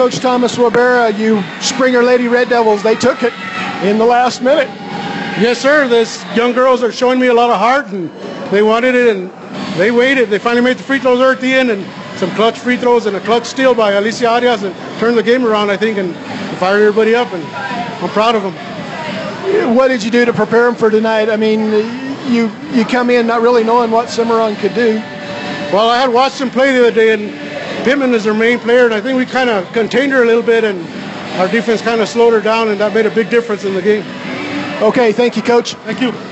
Coach Thomas Wabera, you Springer Lady Red Devils, they took it in the last minute. Yes, sir. These young girls are showing me a lot of heart, and they wanted it, and they waited. They finally made the free throws there at the end, and some clutch free throws and a clutch steal by Alicia Arias, and turned the game around, I think, and fired everybody up, and I'm proud of them. What did you do to prepare them for tonight? I mean, you come in not really knowing what Cimarron could do. Well, I had watched them play the other day, and Pittman is their main player, and I think we kind of contained her a little bit, and our defense kind of slowed her down, and that made a big difference in the game. Okay, thank you, Coach. Thank you.